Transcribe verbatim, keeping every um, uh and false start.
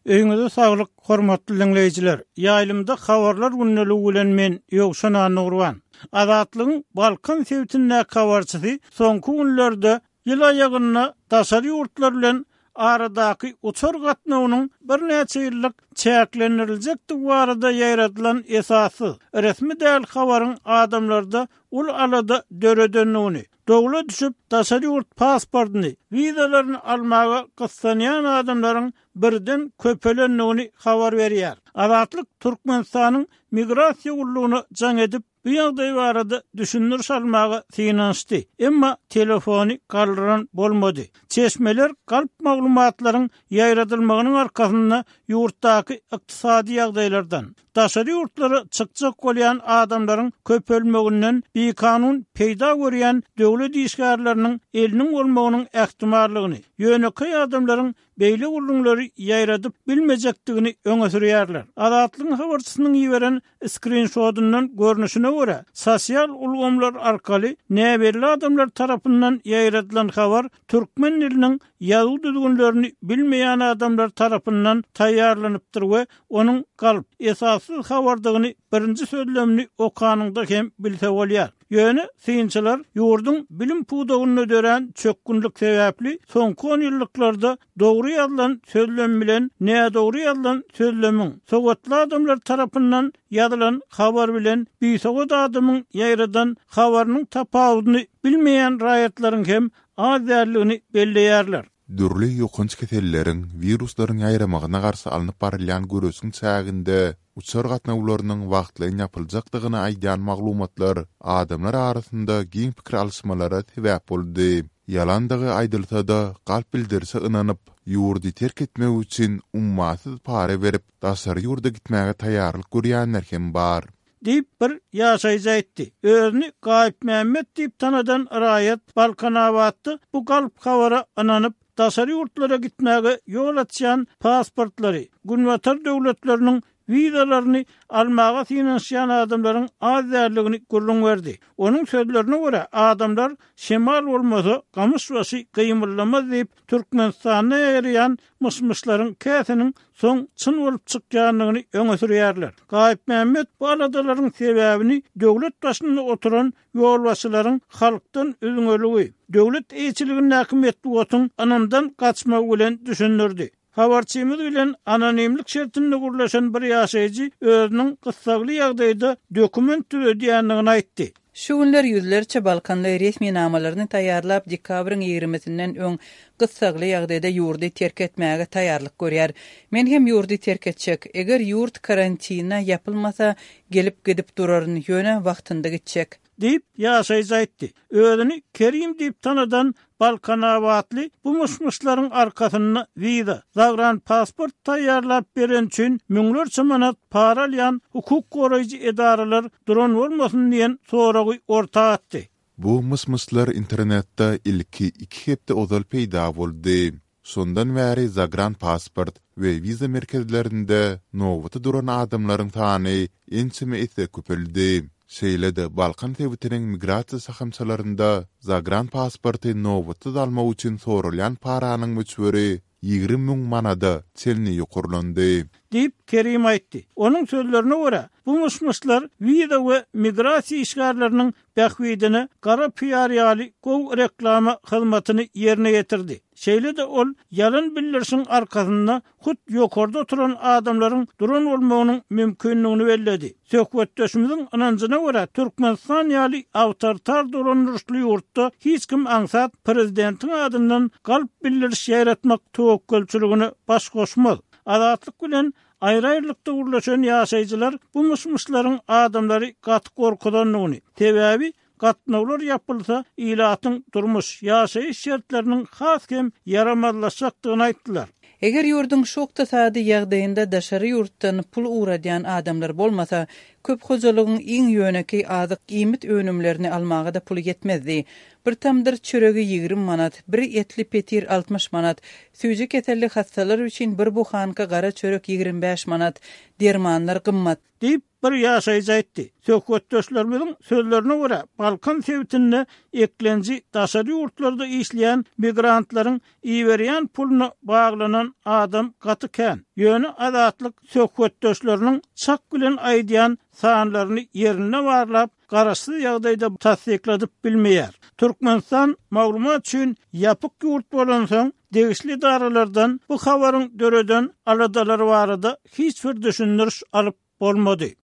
Öňüňizde saglyk, hormatly dinleýijiler. Ýaýlymda habarlar günneligi bilen men Ýogşan Nurwan. Azatlygyň Balkan sewtinde habarçysy soňky günlerde ýyl aýagyna daşary ýurtlar bilen aradaky uçar gatnawynyň bir näçe ýyllyk çäklendirilejekdi barada ýaradylan esasy resmi däl habaryň adamlarda ul alada döredenligini, dogula düşüp daşary ýurt pasportyny, wizalaryny almaga gyssanýan adamlaryň birden köpelenligini habar berýär. Azatlyk Türkmenistanyň migrasiýa gullugyny jaň edip bu ýagdaý barada düşünür salmaga synanşdy. Emma telefony galdyran bolmady. Çeşmeler galp maglumatlaryň ýaýradylmagynyň arkasynda ýurtdaky ykdysady ýagdaýlardan, daşary ýurtlary çykjak bolýan adamlaryň köpelmeginden bir kanun peýda görýän döwlet işgärleriniň eliniň bolmagynyň ähtimallygyny, ýöneky adamlaryň beýle gulluňlary ýaýradyp bilmejekdigini öňe sürýärler. Azatlygyň habarçysynyň ýiberen screenshotyndan görnüşine görä, sosial ulgamlar arkaly näberli adamlar tarapyndan ýaýradylan habar türkmen diliniň ýazy düzgünlerini bilmeýän adamlar tarapyndan taýýarlanypdyr we onuň galp esassy habardygyny birinji sözlemini okanyňda hem bilse bolýar. Ýöne synçylar ýurdun bilim pudagyny dören çökkünlik sebäpli soňky on ýyllyklarda dogry ýazylan sözlem bilen nädogry ýazylan sözlemiň sowatly adamlar tarapyndan ýazylan habar bilen biýsogat adamyň ýaýradan habarynyň tapawudyny bilmeýän raýatlaryň hem az därligini belleýärler. Dürli ýokunç keselleriň, wiruslaryň ýaýramagyna garşy alınıp barylýan görüsüň çäginde uçar gatnawlarynyň wagtlaryň ýapyljakdygyny aýdan maglumatlar adamlar arasynda giň pikir alşmalara sebäp boldy. Ýalandygy aýdylsa-da galp bildirse ynanyp, ýurdy terk etmek üçin ummasyz para berip daşary ýurda gitmäge taýýarlyk görýänler hem bar. Deyip bir ýaşaýjy aýtdy. Özüni Gaýp Mämmet diýip tanadan raýat Balkanabatdy bu galp habara ananyp daşary ýurtlara gitmäge ýol açýan pasportlary, günwatar döwletleriniň wizalaryny almaga synanşýan adamlaryň az därligini gurrun berdi. Onuň sözlerine görä adamlar şemal bolmasa gamyş başy gymyllamaz diýip Türkmenistana ýerýän mysmyşlaryň käsiniň soň çyn bolup çykýanlygyny öňe sürýärler. Gaýp Mämmet bu aladalaryň sebäbini döwlet başynda oturan ýolbaşçylaryň halkdan üzüňeligi, döwlet eýçiliginiň häkimetli otun anandan gaçmagy bilen düşündirdi. Habarçymyz bilen anonimlik şertinde gurlaşan bir ýaşaýjy özüniň gyssagly ýagdaýda dokument ödýänligini aýtdy. Şu günler yüzlerçe Balkanly resmi namalaryny taýýarlap dekabrın ýigrimisinden öň gyssagly ýagdaýda ýurdy terk etmäge taýýarlyk görýär. Men hem ýurdy terk etjek. Eger ýurt karantina ýapylmasa gelip gidip duraryn ýöne wagtynda gitjek. Deyip ýaşaýjy aýtdy. Özüni Kerim diýip tanadan Balkanabatly bu musmuşlaryň arkasynda wiza, zagran pasport taýýarlap beren üçin müňlerçe manat para alýan hukuk goraýjy edaralar duran bolmasyn diýen soragy orta atdy. Bu musmuşlar internetde ilki iki hepde ozal peýda boldy. Sondan bäri zagran pasport we wiza merkezlerinde nowata duran adamlaryň sany ençime etse köpeldi. Şeýlede Balkan sewtiniň migrasiýa sahamçalarynda zagran pasporty nowatda almak üçin sorulýan paranyň möçberi ýigrim müň manada çelni ýokurlandy. Deyip Kerim aýtdy. Onuň sözlerine görä bu musmuşlar wiza we migrasiýa işgärleriniň bähwidini gara P R ýaly gow reklama hyzmatyny ýerine ýetirdi. Şeýle de ol ýalan bildirişiň arkasynda hut ýokarda oturan adamlaryň duran bolmagynyň mümkinligini belledi. Söhbetdeşimiziň ananjyna görä Türkmenistan ýaly awtoritar duranyrşly ýurtda hiç kim aňsat prezidentiň adyndan galp bildiriş ýaratmak töwekkülçiligini baş goşmaz. Azatlyk bilen aýry-aýrylykda gurlaşan ýaşaýjylar bu musmuşlaryň adamlary gaty gorkudanlygyny, sebäbi gatnawlar ýapylsa ilatyň durmuş ýaşaýyş şertleriniň has hem yaramazlaşjakdygyny aýtdylar. Eger ýurdun şokta sady ýagdaýynda daşary ýurtdan pul uradýan adamlar bolmasa, köp hojalygyň iň ýöneki azyk gymyt önümlerini almaga da pul yetmezdi. Bir tamdyr çöregi ýigrim manat, bir etli petir altmış manat, süýje keselli hastalar üçin bir buhanka gara çörek ýigrim beş manat, dermanlar gymmat diýip bir ýaşaýjaydy. Söhbetdeşlerimiň sözlerine görä, Balkan sebitinde eklenji daşary ýurtlarda işleýän migrantlaryň iýerýän puluna baglanan adam gatyken, ýöne adatlyk söhbetdeşleriniň çak bilen aýdýan sanlaryny ýerine barlap, garaşly ýagdaýda tasdikladyp bilmeýär. Türkmenistan maglumat üçin ýapyk ýurt bolan soň degişli daralardan bu habaryň döreden aladalary barada hiç bir düşündiriş alyp bolmady.